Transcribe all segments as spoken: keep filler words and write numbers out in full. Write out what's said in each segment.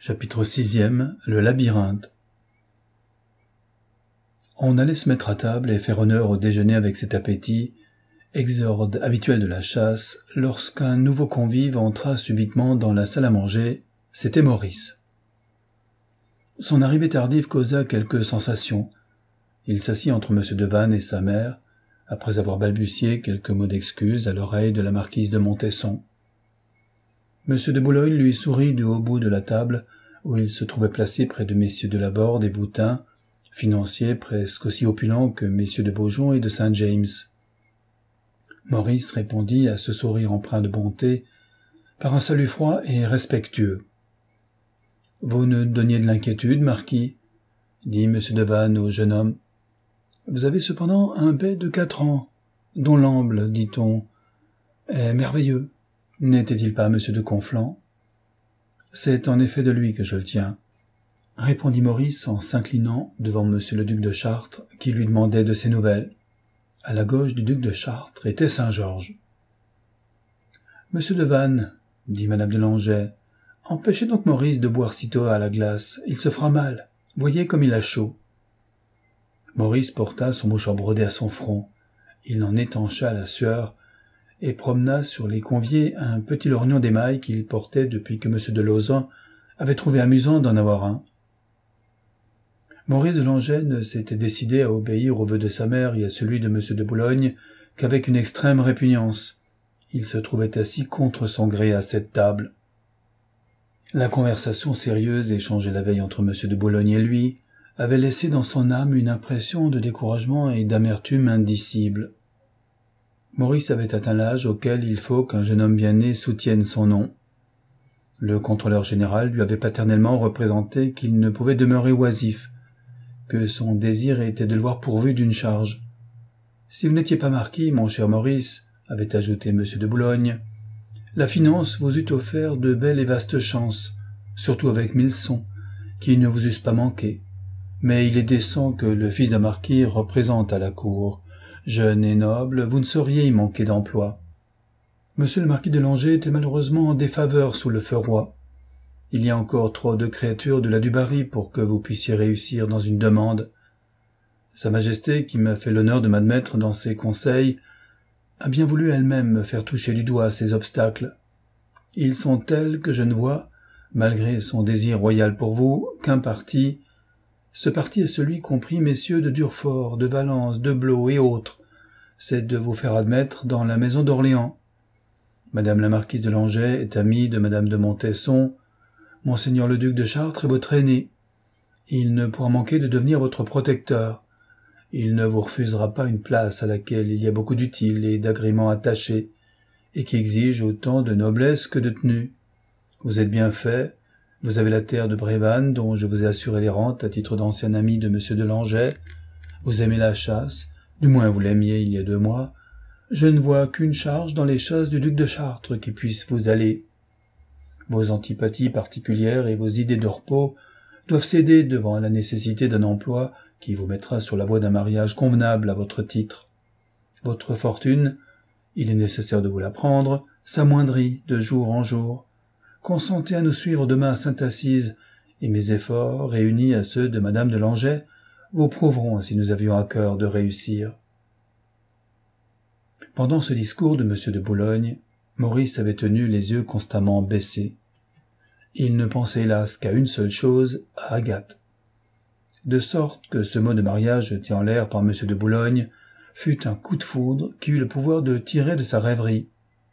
Chapitre sixième. Le labyrinthe. On allait se mettre à table et faire honneur au déjeuner avec cet appétit, exorde habituel de la chasse, lorsqu'un nouveau convive entra subitement dans la salle à manger. C'était Maurice. Son arrivée tardive causa quelques sensations. Il s'assit entre M. Devanne et sa mère, après avoir balbutié quelques mots d'excuse à l'oreille de la marquise de Montesson. M. de Boulogne lui sourit du haut bout de la table, où il se trouvait placé près de messieurs de Laborde et Boutin, financiers presque aussi opulents que messieurs de Beaujon et de Saint-James. Maurice répondit à ce sourire empreint de bonté par un salut froid et respectueux. « Vous nous donniez de l'inquiétude, marquis, » dit M. Devanne au jeune homme. « Vous avez cependant un bai de quatre ans, dont l'amble, dit-on, est merveilleux. N'était-il pas M. de Conflans ?»« C'est en effet de lui que je le tiens, » répondit Maurice en s'inclinant devant M. le duc de Chartres, qui lui demandait de ses nouvelles. À la gauche du duc de Chartres était Saint-Georges. « Monsieur Devanne, » dit madame de Langeais, « empêchez donc Maurice de boire sitôt à la glace, il se fera mal. Voyez comme il a chaud. » Maurice porta son mouchoir brodé à son front. Il en étancha la sueur et promena sur les conviés un petit lorgnon d'émail qu'il portait depuis que M. de Lauzun avait trouvé amusant d'en avoir un. Maurice de Langeais ne s'était décidé à obéir au vœu de sa mère et à celui de M. de Boulogne qu'avec une extrême répugnance. Il se trouvait assis contre son gré à cette table. La conversation sérieuse échangée la veille entre M. de Boulogne et lui avait laissé dans son âme une impression de découragement et d'amertume indicible. Maurice avait atteint l'âge auquel il faut qu'un jeune homme bien né soutienne son nom. Le contrôleur général lui avait paternellement représenté qu'il ne pouvait demeurer oisif, que son désir était de le voir pourvu d'une charge. « Si vous n'étiez pas marquis, mon cher Maurice, » avait ajouté M. de Boulogne, « la finance vous eût offert de belles et vastes chances, surtout avec mille sons, qui ne vous eussent pas manqué. Mais il est décent que le fils d'un marquis représente à la cour. Jeune et noble, vous ne sauriez y manquer d'emploi. Monsieur le marquis de Langeais était malheureusement en défaveur sous le feu roi. Il y a encore trop de créatures de la du Barry pour que vous puissiez réussir dans une demande. Sa Majesté, qui m'a fait l'honneur de m'admettre dans ses conseils, a bien voulu elle-même me faire toucher du doigt ces obstacles. Ils sont tels que je ne vois, malgré son désir royal pour vous, qu'un parti. Ce parti est celui compris messieurs de Durfort, de Valence, de Blot et autres, c'est de vous faire admettre dans la maison d'Orléans. Madame la marquise de Langeais est amie de madame de Montesson. Monseigneur le duc de Chartres est votre aîné. Il ne pourra manquer de devenir votre protecteur. Il ne vous refusera pas une place à laquelle il y a beaucoup d'utiles et d'agréments attachés, et qui exige autant de noblesse que de tenue. Vous êtes bien fait. Vous avez la terre de Brévannes, dont je vous ai assuré les rentes à titre d'ancien ami de M. de Langeais. Vous aimez la chasse, du moins vous l'aimiez il y a deux mois. Je ne vois qu'une charge dans les chasses du duc de Chartres qui puisse vous aller. Vos antipathies particulières et vos idées de repos doivent céder devant la nécessité d'un emploi qui vous mettra sur la voie d'un mariage convenable à votre titre. Votre fortune, il est nécessaire de vous la prendre, s'amoindrit de jour en jour. Consentez à nous suivre demain à Sainte-Assise, et mes efforts, réunis à ceux de madame de Langeais, vous prouveront si nous avions à cœur de réussir. » Pendant ce discours de M. de Boulogne, Maurice avait tenu les yeux constamment baissés. Il ne pensait hélas qu'à une seule chose, à Agathe. De sorte que ce mot de mariage jeté en l'air par M. de Boulogne fut un coup de foudre qui eut le pouvoir de le tirer de sa rêverie.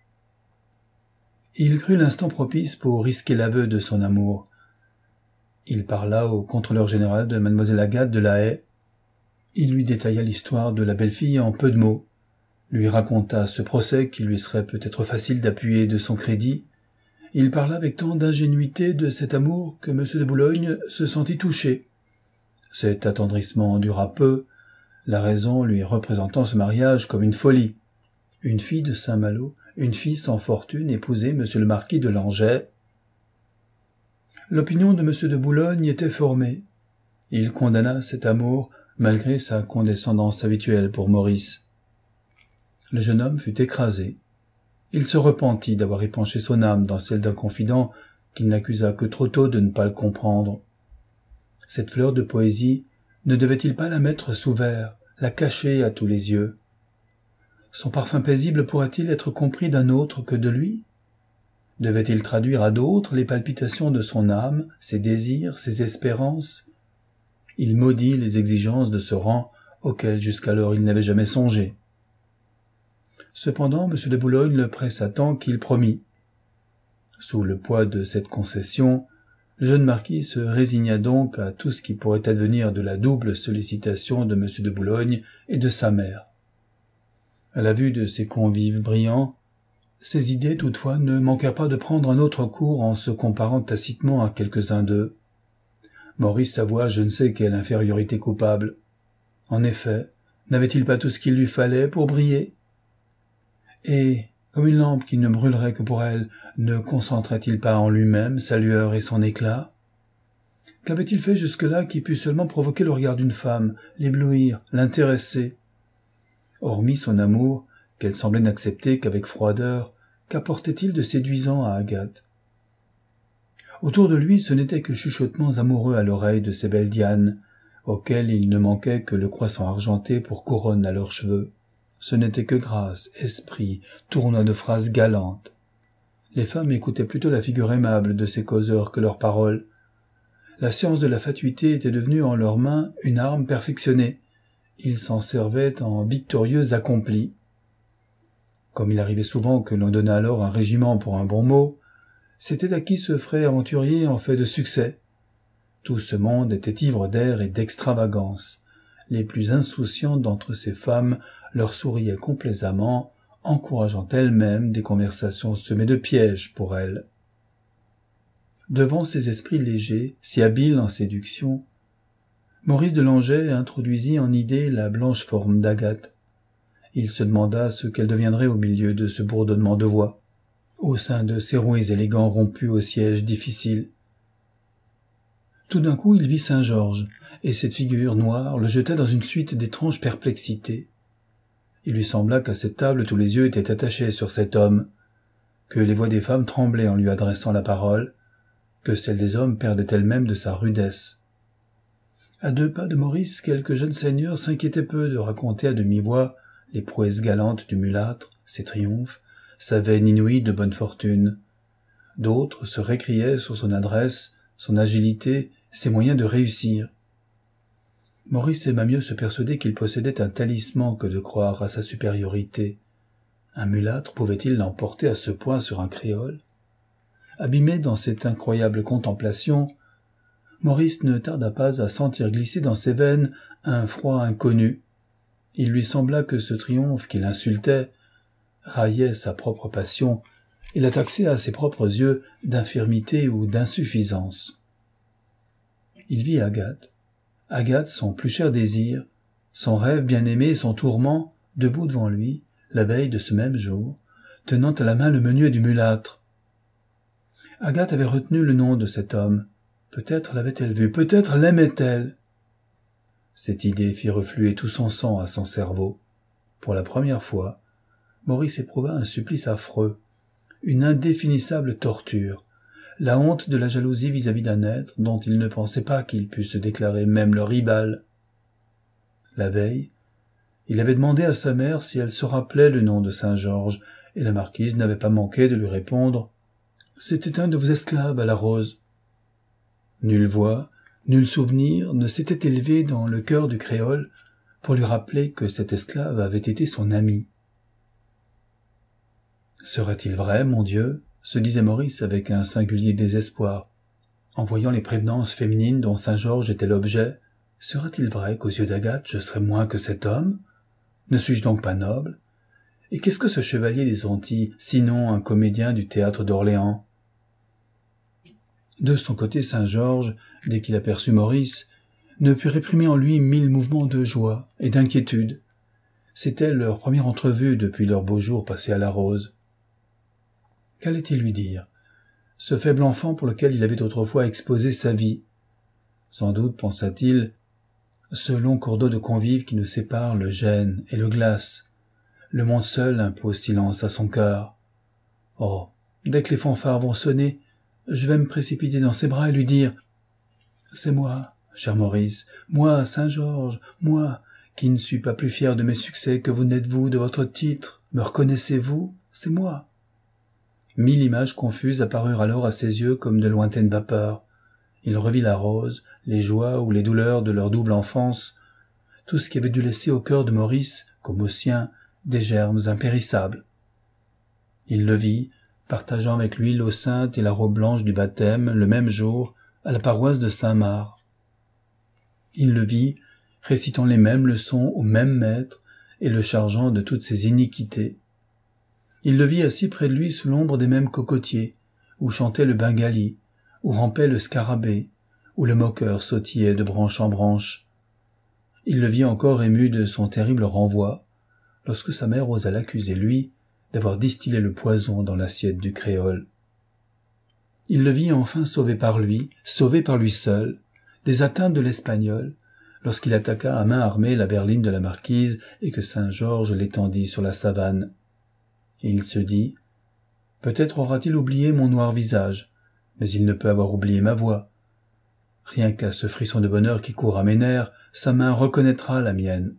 Il crut l'instant propice pour risquer l'aveu de son amour. Il parla au contrôleur général de mademoiselle Agathe de la Haye. Il lui détailla l'histoire de la belle-fille en peu de mots, lui raconta ce procès qui lui serait peut-être facile d'appuyer de son crédit. Il parla avec tant d'ingénuité de cet amour que M. de Boulogne se sentit touché. Cet attendrissement dura peu, la raison lui représentant ce mariage comme une folie. Une fille de Saint-Malo, une fille sans fortune épouser M. le marquis de Langeais. L'opinion de M. de Boulogne était formée. Il condamna cet amour malgré sa condescendance habituelle pour Maurice. Le jeune homme fut écrasé. Il se repentit d'avoir épanché son âme dans celle d'un confident qu'il n'accusa que trop tôt de ne pas le comprendre. Cette fleur de poésie, ne devait-il pas la mettre sous verre, la cacher à tous les yeux? Son parfum paisible pourrait-il être compris d'un autre que de lui? Devait-il traduire à d'autres les palpitations de son âme, ses désirs, ses espérances? Il maudit les exigences de ce rang auquel jusqu'alors il n'avait jamais songé. Cependant, M. de Boulogne le pressa tant qu'il promit. Sous le poids de cette concession, le jeune marquis se résigna donc à tout ce qui pourrait advenir de la double sollicitation de M. de Boulogne et de sa mère. À la vue de ces convives brillants, ses idées toutefois ne manquèrent pas de prendre un autre cours en se comparant tacitement à quelques-uns d'eux. Maurice avoua je ne sais quelle infériorité coupable. En effet, n'avait-il pas tout ce qu'il lui fallait pour briller? Et, comme une lampe qui ne brûlerait que pour elle, ne concentrait-il pas en lui-même sa lueur et son éclat? Qu'avait-il fait jusque-là qui pût seulement provoquer le regard d'une femme, l'éblouir, l'intéresser? Hormis son amour, qu'elle semblait n'accepter qu'avec froideur, qu'apportait-il de séduisant à Agathe? Autour de lui, ce n'était que chuchotements amoureux à l'oreille de ces belles Dianes, auxquelles il ne manquait que le croissant argenté pour couronne à leurs cheveux. Ce n'était que grâce, esprit, tournoi de phrases galantes. Les femmes écoutaient plutôt la figure aimable de ces causeurs que leurs paroles. La science de la fatuité était devenue en leurs mains une arme perfectionnée. Ils s'en servaient en victorieux accomplis. Comme il arrivait souvent que l'on donnât alors un régiment pour un bon mot, c'était à qui se ferait aventurier en fait de succès. Tout ce monde était ivre d'air et d'extravagance. Les plus insouciantes d'entre ces femmes leur souriaient complaisamment, encourageant elles-mêmes des conversations semées de pièges pour elles. Devant ces esprits légers, si habiles en séduction, Maurice de Langeais introduisit en idée la blanche forme d'Agathe. Il se demanda ce qu'elle deviendrait au milieu de ce bourdonnement de voix, au sein de ces rouets élégants rompus au siège difficile. Tout d'un coup, il vit Saint-Georges, et cette figure noire le jeta dans une suite d'étranges perplexités. Il lui sembla qu'à cette table tous les yeux étaient attachés sur cet homme, que les voix des femmes tremblaient en lui adressant la parole, que celles des hommes perdaient elles-mêmes de sa rudesse. À deux pas de Maurice, quelques jeunes seigneurs s'inquiétaient peu de raconter à demi-voix les prouesses galantes du mulâtre, ses triomphes, sa veine inouïe de bonne fortune. D'autres se récriaient sur son adresse, son agilité, ses moyens de réussir. Maurice aima mieux se persuader qu'il possédait un talisman que de croire à sa supériorité. Un mulâtre pouvait-il l'emporter à ce point sur un créole? Abîmé dans cette incroyable contemplation, Maurice ne tarda pas à sentir glisser dans ses veines un froid inconnu. Il lui sembla que ce triomphe qui l'insultait raillait sa propre passion et la taxait à ses propres yeux d'infirmité ou d'insuffisance. Il vit Agathe, Agathe son plus cher désir, son rêve bien-aimé, son tourment, debout devant lui, la veille de ce même jour, tenant à la main le menuet du mulâtre. Agathe avait retenu le nom de cet homme. Peut-être l'avait-elle vu, peut-être l'aimait-elle. Cette idée fit refluer tout son sang à son cerveau. Pour la première fois, Maurice éprouva un supplice affreux, une indéfinissable torture, la honte de la jalousie vis-à-vis d'un être dont il ne pensait pas qu'il pût se déclarer même le rival. La veille, il avait demandé à sa mère si elle se rappelait le nom de Saint-Georges, et la marquise n'avait pas manqué de lui répondre « C'était un de vos esclaves à la Rose ». Nulle voix, nul souvenir ne s'était élevé dans le cœur du créole pour lui rappeler que cet esclave avait été son ami. « Serait-il vrai, mon Dieu ?» se disait Maurice avec un singulier désespoir. En voyant les prévenances féminines dont Saint-Georges était l'objet, serait-il vrai qu'aux yeux d'Agathe je serais moins que cet homme? Ne suis-je donc pas noble? Et qu'est-ce que ce chevalier des Antilles, sinon un comédien du théâtre d'Orléans? De son côté, Saint-Georges, dès qu'il aperçut Maurice, ne put réprimer en lui mille mouvements de joie et d'inquiétude. C'était leur première entrevue depuis leurs beaux jours passés à la Rose. Qu'allait-il lui dire, ce faible enfant pour lequel il avait autrefois exposé sa vie? Sans doute, pensa-t-il, ce long cordeau de convives qui nous sépare le gêne et le glace. Le monde seul impose silence à son cœur. Oh, dès que les fanfares vont sonner, je vais me précipiter dans ses bras et lui dire « C'est moi, cher Maurice, moi, Saint-Georges, moi, qui ne suis pas plus fier de mes succès que vous n'êtes vous de votre titre. Me reconnaissez-vous? C'est moi. » Mille images confuses apparurent alors à ses yeux comme de lointaines vapeurs. Il revit la rose, les joies ou les douleurs de leur double enfance, tout ce qui avait dû laisser au cœur de Maurice, comme au sien, des germes impérissables. Il le vit, partageant avec lui l'eau sainte et la robe blanche du baptême, le même jour, à la paroisse de Saint-Marc. Il le vit, récitant les mêmes leçons au même maître et le chargeant de toutes ses iniquités. Il le vit assis près de lui sous l'ombre des mêmes cocotiers, où chantait le bengali, où rampait le scarabée, où le moqueur sautillait de branche en branche. Il le vit encore ému de son terrible renvoi, lorsque sa mère osa l'accuser, lui, d'avoir distillé le poison dans l'assiette du créole. Il le vit enfin sauvé par lui, sauvé par lui seul, des atteintes de l'espagnol, lorsqu'il attaqua à main armée la berline de la marquise et que Saint-Georges l'étendit sur la savane. Et il se dit, peut-être aura-t-il oublié mon noir visage, mais il ne peut avoir oublié ma voix. Rien qu'à ce frisson de bonheur qui court à mes nerfs, sa main reconnaîtra la mienne.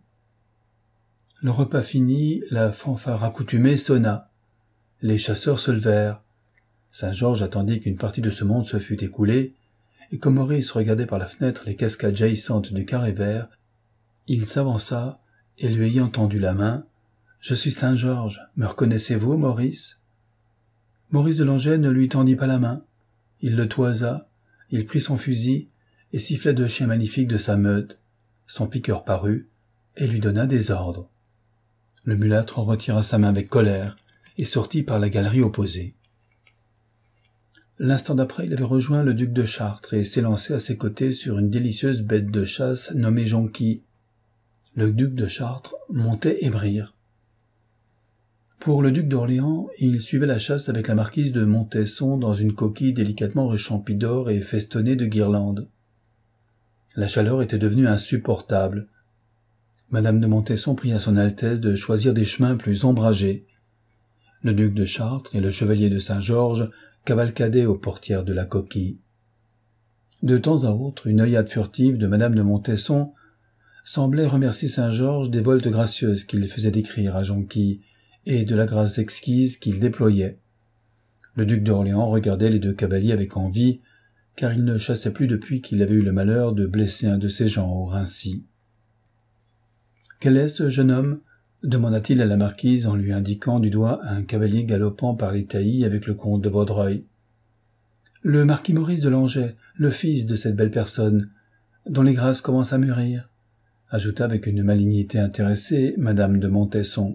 Le repas fini, la fanfare accoutumée sonna. Les chasseurs se levèrent. Saint-Georges attendit qu'une partie de ce monde se fût écoulée, et comme Maurice regardait par la fenêtre les cascades jaillissantes du carré vert, il s'avança et lui ayant tendu la main, « Je suis Saint-Georges, me reconnaissez-vous, Maurice ?» Maurice de Langeais ne lui tendit pas la main. Il le toisa, il prit son fusil et siffla deux chiens magnifiques de sa meute. Son piqueur parut et lui donna des ordres. Le mulâtre en retira sa main avec colère et sortit par la galerie opposée. L'instant d'après, il avait rejoint le duc de Chartres et s'élançait à ses côtés sur une délicieuse bête de chasse nommée Jonquille. Le duc de Chartres montait ébrir. Pour le duc d'Orléans, il suivait la chasse avec la marquise de Montesson dans une coquille délicatement rechampie d'or et festonnée de guirlandes. La chaleur était devenue insupportable. Madame de Montesson pria à son Altesse de choisir des chemins plus ombragés. Le duc de Chartres et le chevalier de Saint-Georges cavalcadaient aux portières de la coquille. De temps à autre, une œillade furtive de Madame de Montesson semblait remercier Saint-Georges des voltes gracieuses qu'il faisait décrire à Jonquille et de la grâce exquise qu'il déployait. Le duc d'Orléans regardait les deux cavaliers avec envie, car il ne chassait plus depuis qu'il avait eu le malheur de blesser un de ses gens au Rincy. « Quel est ce jeune homme ?» demanda-t-il à la marquise en lui indiquant du doigt un cavalier galopant par les taillis avec le comte de Vaudreuil. « Le marquis Maurice de Langeais, le fils de cette belle personne, dont les grâces commencent à mûrir, » ajouta avec une malignité intéressée Madame de Montesson.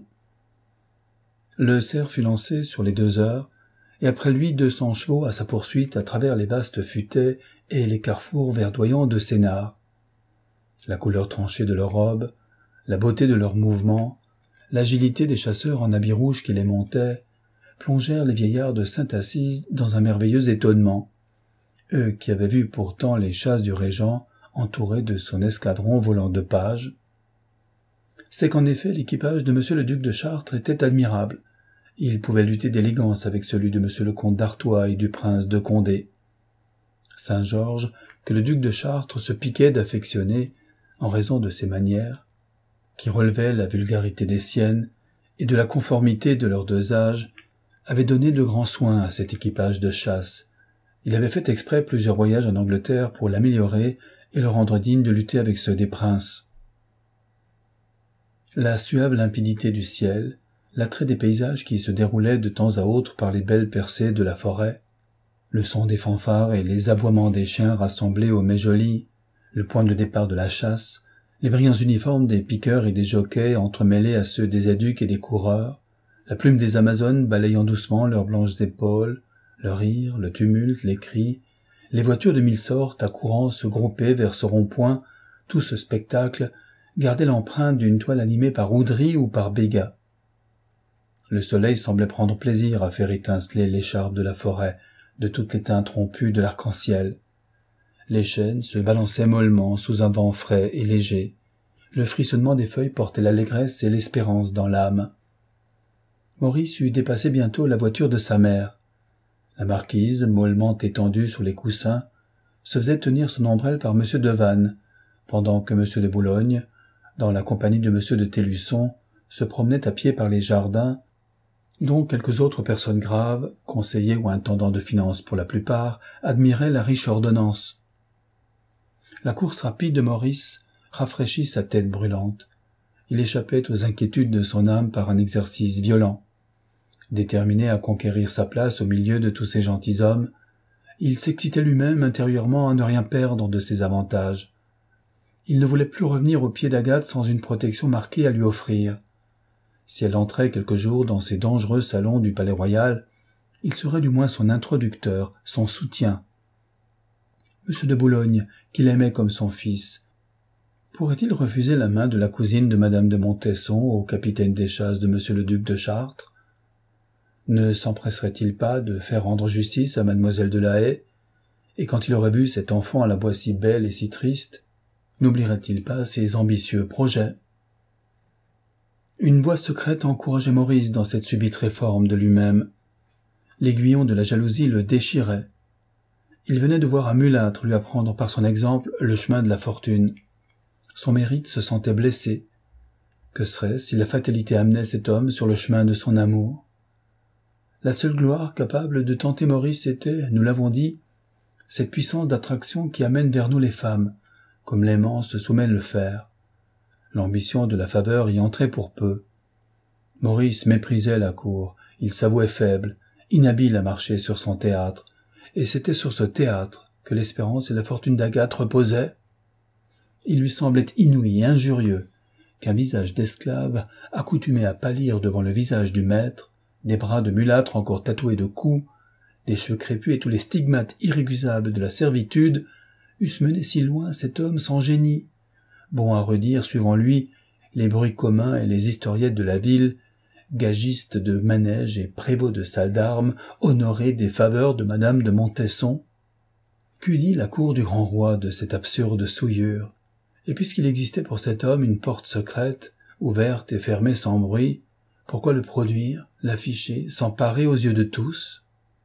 Le cerf fut lancé sur les deux heures, et après lui deux cents chevaux à sa poursuite à travers les vastes futaies et les carrefours verdoyants de Sénart. La couleur tranchée de leurs robes, la beauté de leurs mouvements, l'agilité des chasseurs en habits rouges qui les montaient, plongèrent les vieillards de Sainte-Assise dans un merveilleux étonnement, eux qui avaient vu pourtant les chasses du régent entourées de son escadron volant de pages. C'est qu'en effet l'équipage de monsieur le duc de Chartres était admirable. Il pouvait lutter d'élégance avec celui de monsieur le comte d'Artois et du prince de Condé. Saint-Georges, que le duc de Chartres se piquait d'affectionner en raison de ses manières, qui relevaient la vulgarité des siennes et de la conformité de leurs deux âges, avait donné de grands soins à cet équipage de chasse. Il avait fait exprès plusieurs voyages en Angleterre pour l'améliorer et le rendre digne de lutter avec ceux des princes. La suave limpidité du ciel, l'attrait des paysages qui se déroulaient de temps à autre par les belles percées de la forêt, le son des fanfares et les aboiements des chiens rassemblés au mets joli, le point de départ de la chasse, les brillants uniformes des piqueurs et des jockeys entremêlés à ceux des éduques et des coureurs, la plume des Amazones balayant doucement leurs blanches épaules, le rire, le tumulte, les cris, les voitures de mille sortes accourant se grouper vers ce rond-point, tout ce spectacle gardait l'empreinte d'une toile animée par Oudry ou par Béga. Le soleil semblait prendre plaisir à faire étinceler l'écharpe de la forêt de toutes les teintes rompues de l'arc-en-ciel. Les chênes se balançaient mollement sous un vent frais et léger. Le frissonnement des feuilles portait l'allégresse et l'espérance dans l'âme. Maurice eut dépassé bientôt la voiture de sa mère. La marquise, mollement étendue sous les coussins, se faisait tenir son ombrelle par M. de Vannes, pendant que M. de Boulogne, dans la compagnie de M. de Téllusson, se promenait à pied par les jardins, dont quelques autres personnes graves, conseillers ou intendants de finances pour la plupart, admiraient la riche ordonnance. La course rapide de Maurice rafraîchit sa tête brûlante. Il échappait aux inquiétudes de son âme par un exercice violent. Déterminé à conquérir sa place au milieu de tous ces gentilshommes, il s'excitait lui-même intérieurement à ne rien perdre de ses avantages. Il ne voulait plus revenir aux pieds d'Agathe sans une protection marquée à lui offrir. Si elle entrait quelque jour dans ces dangereux salons du Palais-Royal, il serait du moins son introducteur, son soutien. M. de Boulogne, qu'il aimait comme son fils, pourrait-il refuser la main de la cousine de Madame de Montesson au capitaine des chasses de M. le duc de Chartres? Ne s'empresserait-il pas de faire rendre justice à mademoiselle de la Haye? Et quand il aurait vu cet enfant à la voix si belle et si triste, n'oublierait-il pas ses ambitieux projets? Une voix secrète encourageait Maurice dans cette subite réforme de lui-même. L'aiguillon de la jalousie le déchirait. Il venait de voir un mulâtre lui apprendre par son exemple le chemin de la fortune. Son mérite se sentait blessé. Que serait-ce si la fatalité amenait cet homme sur le chemin de son amour? La seule gloire capable de tenter Maurice était, nous l'avons dit, cette puissance d'attraction qui amène vers nous les femmes, comme l'aimant se soumet le fer. L'ambition de la faveur y entrait pour peu. Maurice méprisait la cour, il s'avouait faible, inhabile à marcher sur son théâtre, et c'était sur ce théâtre que l'espérance et la fortune d'Agathe reposaient. Il lui semblait inouï et injurieux qu'un visage d'esclave, accoutumé à pâlir devant le visage du maître, des bras de mulâtre encore tatoués de coups, des cheveux crépus et tous les stigmates irrécusables de la servitude, eussent mené si loin cet homme sans génie, bon à redire, suivant lui, les bruits communs et les historiettes de la ville, gagiste de manège et prévôt de salle d'armes, honoré des faveurs de Madame de Montesson. Qu'eût dit la cour du grand roi de cette absurde souillure? Et puisqu'il existait pour cet homme une porte secrète, ouverte et fermée sans bruit, pourquoi le produire, l'afficher, s'emparer aux yeux de tous?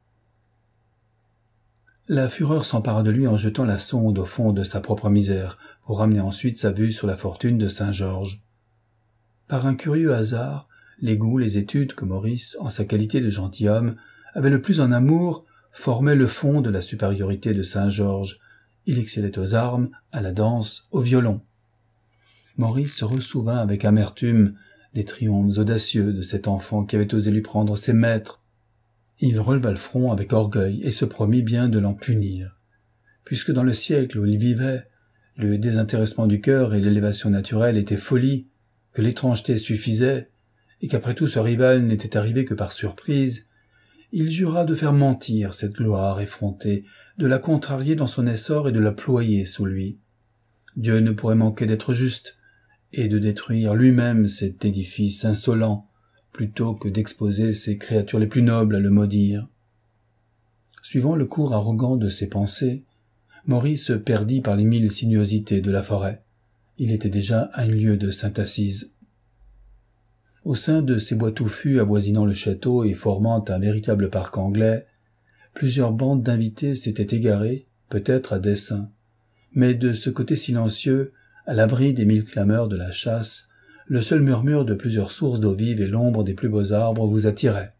La fureur s'empara de lui en jetant la sonde au fond de sa propre misère, pour ramener ensuite sa vue sur la fortune de Saint-Georges. Par un curieux hasard, les goûts, les études que Maurice, en sa qualité de gentilhomme, avait le plus en amour, formaient le fond de la supériorité de Saint-Georges. Il excellait aux armes, à la danse, au violon. Maurice se ressouvint avec amertume des triomphes audacieux de cet enfant qui avait osé lui prendre ses maîtres. Il releva le front avec orgueil et se promit bien de l'en punir. Puisque dans le siècle où il vivait, le désintéressement du cœur et l'élévation naturelle étaient folie, que l'étrangeté suffisait, et qu'après tout ce rival n'était arrivé que par surprise, il jura de faire mentir cette gloire effrontée, de la contrarier dans son essor et de la ployer sous lui. Dieu ne pourrait manquer d'être juste, et de détruire lui-même cet édifice insolent, plutôt que d'exposer ses créatures les plus nobles à le maudire. Suivant le cours arrogant de ses pensées, Maurice se perdit par les mille sinuosités de la forêt. Il était déjà à une lieue de Sainte-Assise. Au sein de ces bois touffus avoisinant le château et formant un véritable parc anglais, plusieurs bandes d'invités s'étaient égarées, peut-être à dessein. Mais de ce côté silencieux, à l'abri des mille clameurs de la chasse, le seul murmure de plusieurs sources d'eau vive et l'ombre des plus beaux arbres vous attiraient.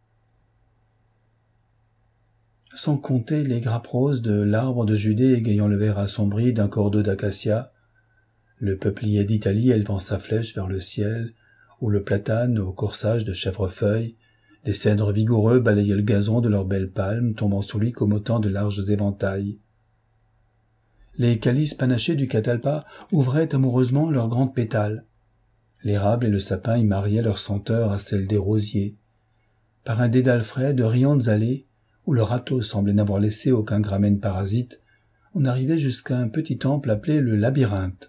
Sans compter les grappes roses de l'arbre de Judée égayant le vert assombri d'un cordeau d'acacia, le peuplier d'Italie élevant sa flèche vers le ciel, ou le platane au corsage de chèvrefeuille, des cèdres vigoureux balayaient le gazon de leurs belles palmes, tombant sous lui comme autant de larges éventails. Les calices panachés du catalpa ouvraient amoureusement leurs grandes pétales. L'érable et le sapin y mariaient leur senteur à celle des rosiers. Par un dédale frais de riantes allées, où le râteau semblait n'avoir laissé aucun gramen parasite, on arrivait jusqu'à un petit temple appelé le labyrinthe.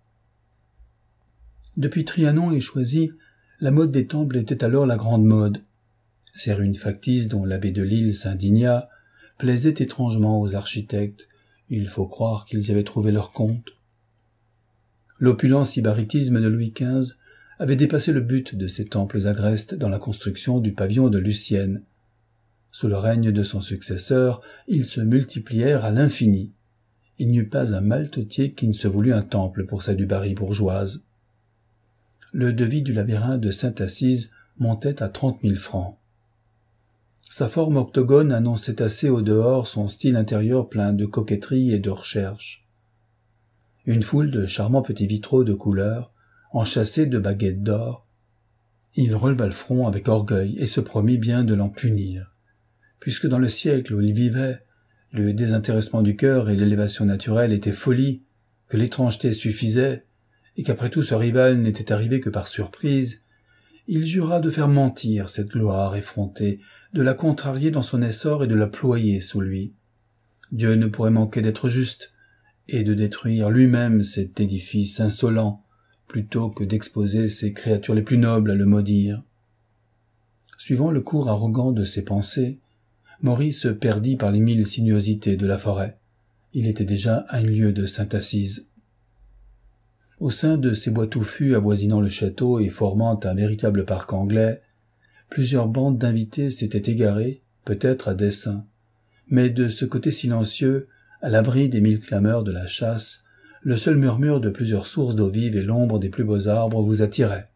Depuis Trianon et Choisy, la mode des temples était alors la grande mode. Ces ruines factices dont l'abbé de Lille s'indigna plaisaient étrangement aux architectes. Il faut croire qu'ils y avaient trouvé leur compte. L'opulent sybaritisme de Louis quinze avait dépassé le but de ces temples agrestes dans la construction du pavillon de Lucienne. Sous le règne de son successeur, ils se multiplièrent à l'infini. Il n'y eut pas un maltotier qui ne se voulût un temple pour sa dubarry bourgeoise. Le devis du labyrinthe de Sainte-Assise montait à trente mille francs. Sa forme octogone annonçait assez au dehors son style intérieur plein de coquetterie et de recherche. Une foule de charmants petits vitraux de couleur, enchâssés de baguettes d'or. Il releva le front avec orgueil et se promit bien de l'en punir, puisque dans le siècle où il vivait, le désintéressement du cœur et l'élévation naturelle étaient folie, que l'étrangeté suffisait, et qu'après tout ce rival n'était arrivé que par surprise, il jura de faire mentir cette gloire effrontée, de la contrarier dans son essor et de la ployer sous lui. Dieu ne pourrait manquer d'être juste, et de détruire lui-même cet édifice insolent, plutôt que d'exposer ses créatures les plus nobles à le maudire. Suivant le cours arrogant de ses pensées, Maurice se perdit par les mille sinuosités de la forêt. Il était déjà à une lieue de Sainte-Assise. Au sein de ces bois touffus avoisinant le château et formant un véritable parc anglais, plusieurs bandes d'invités s'étaient égarées, peut-être à dessein, mais de ce côté silencieux, à l'abri des mille clameurs de la chasse, le seul murmure de plusieurs sources d'eau vive et l'ombre des plus beaux arbres vous attiraient.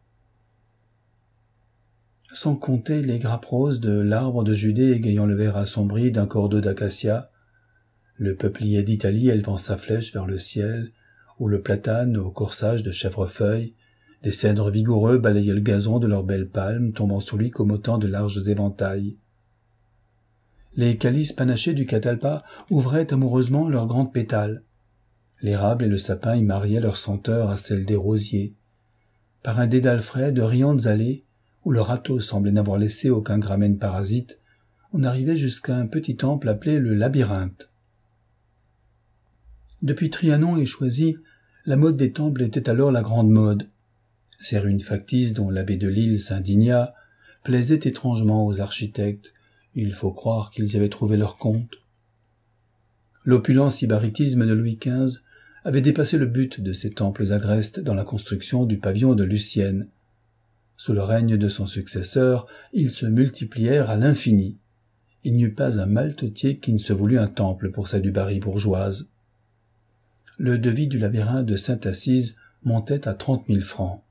Sans compter les grappes roses de l'arbre de Judée égayant le vert assombri d'un cordeau d'acacia, le peuplier d'Italie élevant sa flèche vers le ciel, ou le platane au corsage de chèvrefeuille, des cèdres vigoureux balayaient le gazon de leurs belles palmes, tombant sous lui comme autant de larges éventails. Les calices panachés du catalpa ouvraient amoureusement leurs grandes pétales. L'érable et le sapin y mariaient leur senteur à celle des rosiers. Par un dédale frais de riantes allées, où le râteau semblait n'avoir laissé aucun gramen parasite, on arrivait jusqu'à un petit temple appelé le labyrinthe. Depuis Trianon et Choisy, la mode des temples était alors la grande mode. Ces ruines factices dont l'abbé de Lille s'indigna plaisaient étrangement aux architectes. Il faut croire qu'ils y avaient trouvé leur compte. L'opulent sybaritisme de Louis quinze avait dépassé le but de ces temples agrestes dans la construction du pavillon de Lucienne. Sous le règne de son successeur, ils se multiplièrent à l'infini. Il n'y eut pas un maltotier qui ne se voulût un temple pour sa dubarry bourgeoise. Le devis du labyrinthe de Sainte-Assise montait à trente mille francs.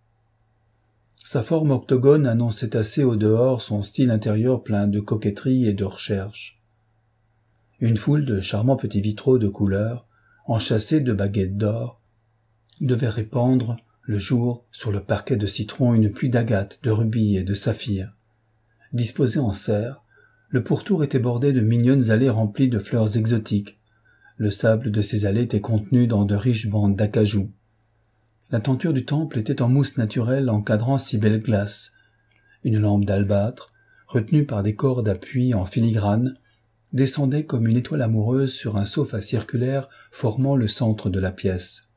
Sa forme octogone annonçait assez au dehors son style intérieur plein de coquetterie et de recherche. Une foule de charmants petits vitraux de couleur, enchâssés de baguettes d'or, devaient répandre, le jour, sur le parquet de citron une pluie d'agates, de rubis et de saphirs. Disposé en serre, le pourtour était bordé de mignonnes allées remplies de fleurs exotiques. Le sable de ces allées était contenu dans de riches bandes d'acajou. La tenture du temple était en mousse naturelle encadrant six belles glaces. Une lampe d'albâtre, retenue par des cordes à puits en filigrane, descendait comme une étoile amoureuse sur un sofa circulaire formant le centre de la pièce.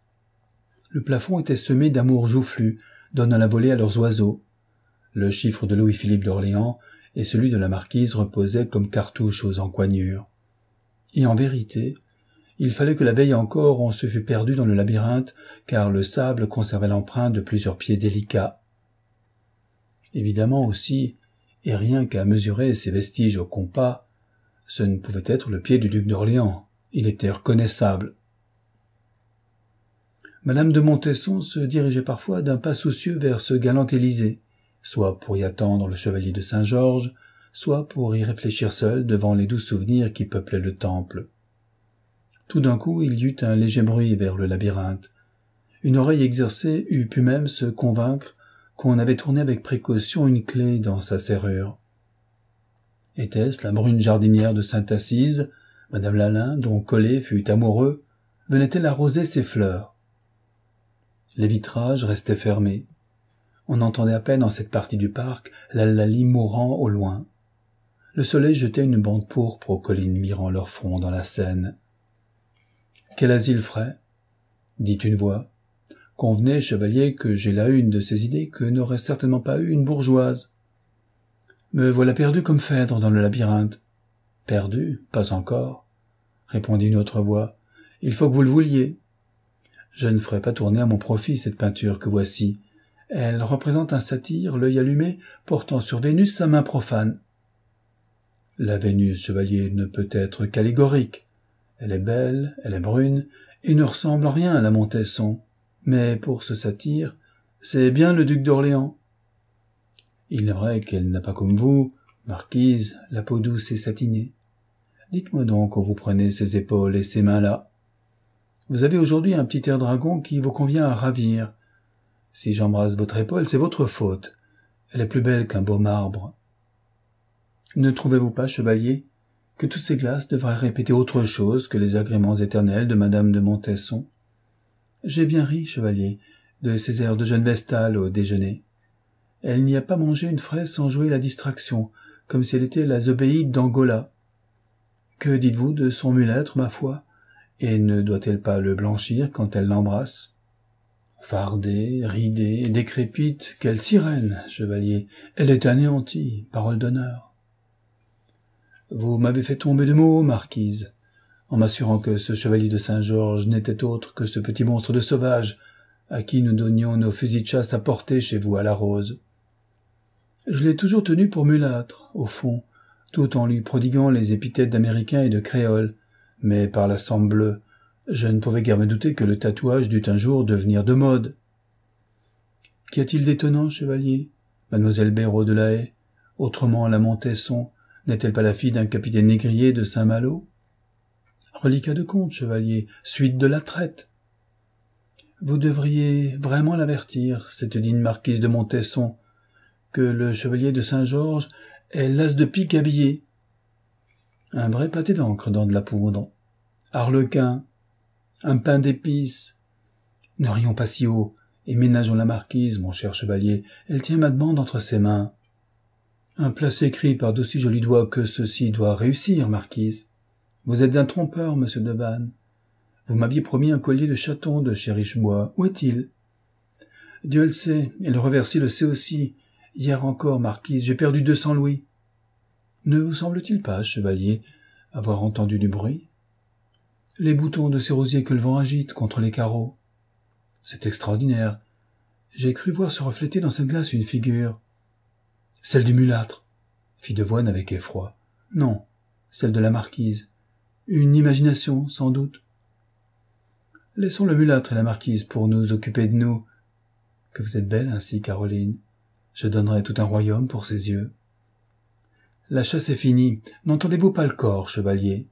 Le plafond était semé d'amours joufflus, donnant la volée à leurs oiseaux. Le chiffre de Louis-Philippe d'Orléans et celui de la marquise reposaient comme cartouches aux encoignures. Et en vérité, il fallait que la veille encore on se fût perdu dans le labyrinthe, car le sable conservait l'empreinte de plusieurs pieds délicats. Évidemment aussi, et rien qu'à mesurer ces vestiges au compas, ce ne pouvait être le pied du duc d'Orléans, il était reconnaissable. Madame de Montesson se dirigeait parfois d'un pas soucieux vers ce galant Élysée, soit pour y attendre le chevalier de Saint-Georges, soit pour y réfléchir seul devant les doux souvenirs qui peuplaient le temple. Tout d'un coup, il y eut un léger bruit vers le labyrinthe. Une oreille exercée eût pu même se convaincre qu'on avait tourné avec précaution une clé dans sa serrure. Était-ce la brune jardinière de Sainte-Assise, Madame Lalin, dont Collet fut amoureux, venait-elle arroser ses fleurs? Les vitrages restaient fermés. On entendait à peine en cette partie du parc l'Hallali mourant au loin. Le soleil jetait une bande pourpre aux collines mirant leur front dans la Seine. « Quel asile frais ?» dit une voix. « Convenez, chevalier, que j'ai là une de ces idées que n'aurait certainement pas eu une bourgeoise. »« Me voilà perdu comme Phèdre dans le labyrinthe. »« Perdu ? Pas encore. » répondit une autre voix. « Il faut que vous le vouliez. » Je ne ferai pas tourner à mon profit cette peinture que voici. Elle représente un satyre, l'œil allumé, portant sur Vénus sa main profane. La Vénus, chevalier, ne peut être qu'allégorique. Elle est belle, elle est brune, et ne ressemble en rien à la Montesson. Mais pour ce satyre, c'est bien le duc d'Orléans. Il est vrai qu'elle n'a pas comme vous, marquise, la peau douce et satinée. Dites-moi donc où vous prenez ces épaules et ces mains-là. Vous avez aujourd'hui un petit air dragon qui vous convient à ravir. Si j'embrasse votre épaule, c'est votre faute. Elle est plus belle qu'un beau marbre. Ne trouvez-vous pas, chevalier, que toutes ces glaces devraient répéter autre chose que les agréments éternels de madame de Montesson? J'ai bien ri, chevalier, de ces airs de jeune Vestale au déjeuner. Elle n'y a pas mangé une fraise sans jouer la distraction, comme si elle était la Zobéide d'Angola. Que dites-vous de son mulâtre, ma foi? Et ne doit-elle pas le blanchir quand elle l'embrasse? Fardée, ridée, décrépite, quelle sirène, chevalier! Elle est anéantie, parole d'honneur. Vous m'avez fait tomber de mots, marquise, en m'assurant que ce chevalier de Saint-Georges n'était autre que ce petit monstre de sauvage à qui nous donnions nos fusils de chasse à porter chez vous à la Rose. Je l'ai toujours tenu pour mulâtre, au fond, tout en lui prodiguant les épithètes d'Américain et de Créole, mais par la sang bleue, je ne pouvais guère me douter que le tatouage dût un jour devenir de mode. Qu'y a-t-il d'étonnant, chevalier? Mademoiselle Béraud de la Haye, autrement la Montesson, n'est-elle pas la fille d'un capitaine négrier de Saint-Malo? Reliquat de comte, chevalier, suite de la traite. Vous devriez vraiment l'avertir, cette digne marquise de Montesson, que le chevalier de Saint-Georges est l'as de pique habillé. Un vrai pâté d'encre dans de la poudre. Harlequin, un pain d'épices. Ne rions pas si haut, et ménageons la marquise, mon cher chevalier, elle tient ma demande entre ses mains. Un plat s'écrit par d'aussi jolis doigts que ceci doit réussir, marquise. Vous êtes un trompeur, monsieur de Vannes. Vous m'aviez promis un collier de chaton de chez Richebois. Où est-il? Dieu le sait, et le reversier le sait aussi. Hier encore, marquise, j'ai perdu deux cents louis. Ne vous semble-t-il pas, chevalier, avoir entendu du bruit? Les boutons de ces rosiers que le vent agite contre les carreaux. C'est extraordinaire. J'ai cru voir se refléter dans cette glace une figure. Celle du mulâtre, fit Devoine avec effroi. Non, celle de la marquise. Une imagination, sans doute. Laissons le mulâtre et la marquise pour nous occuper de nous. Que vous êtes belle ainsi, Caroline. Je donnerais tout un royaume pour ses yeux. La chasse est finie. N'entendez-vous pas le corps, chevalier?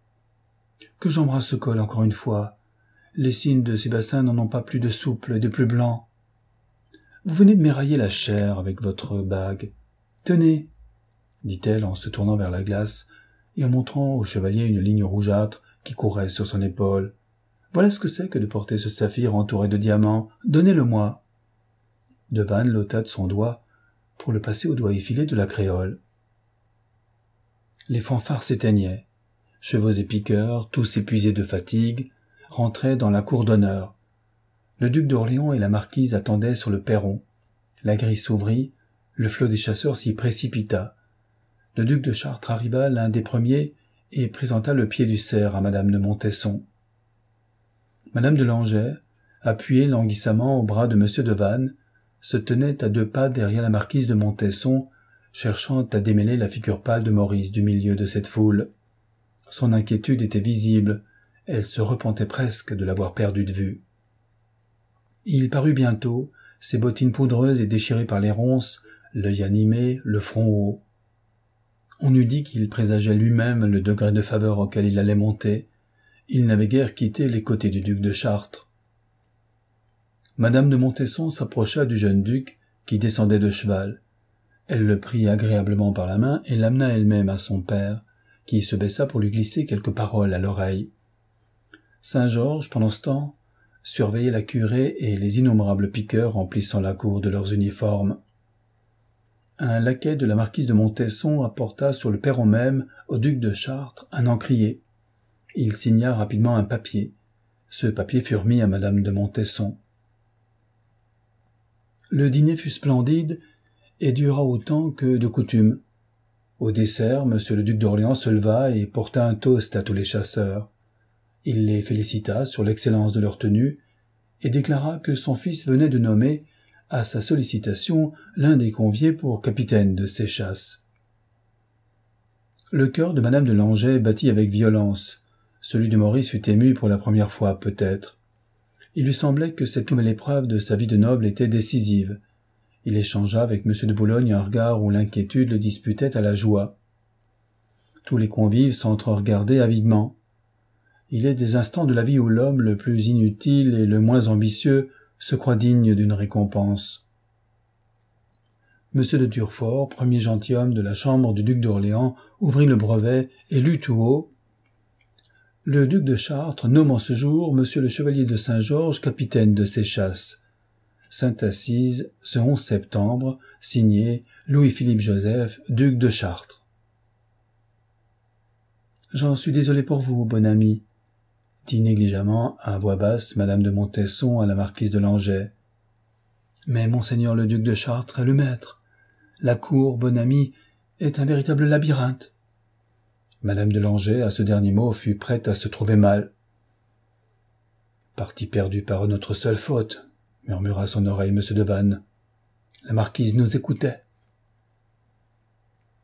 Que j'embrasse ce col encore une fois. Les cygnes de ces bassins n'en ont pas plus de souple et de plus blanc. Vous venez de m'érailler la chair avec votre bague. Tenez, dit-elle en se tournant vers la glace et en montrant au chevalier une ligne rougeâtre qui courait sur son épaule. Voilà ce que c'est que de porter ce saphir entouré de diamants. Donnez-le-moi. De Vannes l'ôta de son doigt pour le passer au doigt effilé de la créole. Les fanfares s'éteignaient. Chevaux et piqueurs, tous épuisés de fatigue, rentraient dans la cour d'honneur. Le duc d'Orléans et la marquise attendaient sur le perron. La grille s'ouvrit, le flot des chasseurs s'y précipita. Le duc de Chartres arriva l'un des premiers et présenta le pied du cerf à madame de Montesson. Madame de Langeais, appuyée languissamment au bras de monsieur de Vannes, se tenait à deux pas derrière la marquise de Montesson, cherchant à démêler la figure pâle de Maurice du milieu de cette foule. Son inquiétude était visible, elle se repentait presque de l'avoir perdu de vue. Il parut bientôt, ses bottines poudreuses et déchirées par les ronces, l'œil animé, le front haut. On eût dit qu'il présageait lui-même le degré de faveur auquel il allait monter. Il n'avait guère quitté les côtés du duc de Chartres. Madame de Montesson s'approcha du jeune duc qui descendait de cheval. Elle le prit agréablement par la main et l'amena elle-même à son père, qui se baissa pour lui glisser quelques paroles à l'oreille. Saint-Georges, pendant ce temps, surveillait la curée et les innombrables piqueurs remplissant la cour de leurs uniformes. Un laquais de la marquise de Montesson apporta sur le perron même au duc de Chartres un encrier. Il signa rapidement un papier. Ce papier fut remis à madame de Montesson. Le dîner fut splendide et dura autant que de coutume. Au dessert, monsieur le duc d'Orléans se leva et porta un toast à tous les chasseurs. Il les félicita sur l'excellence de leur tenue et déclara que son fils venait de nommer, à sa sollicitation, l'un des conviés pour capitaine de ces chasses. Le cœur de madame de Langeais battit avec violence. Celui de Maurice fut ému pour la première fois, peut-être. Il lui semblait que cette nouvelle épreuve de sa vie de noble était décisive. Il échangea avec M. de Boulogne un regard où l'inquiétude le disputait à la joie. Tous les convives s'entre-regardaient avidement. Il est des instants de la vie où l'homme le plus inutile et le moins ambitieux se croit digne d'une récompense. M. de Durfort, premier gentilhomme de la chambre du duc d'Orléans, ouvrit le brevet et lut tout haut: « Le duc de Chartres nomme en ce jour M. le chevalier de Saint-Georges capitaine de ses chasses. Sainte-Assise, ce onze septembre, signé Louis-Philippe Joseph, duc de Chartres. »« J'en suis désolé pour vous, bon ami, » dit négligemment à voix basse madame de Montesson à la marquise de Langeais. « Mais monseigneur le duc de Chartres est le maître. La cour, bon ami, est un véritable labyrinthe. » Madame de Langeais, à ce dernier mot, fut prête à se trouver mal. « Parti perdu par notre seule faute, » murmura à son oreille M. de Vannes. La marquise nous écoutait.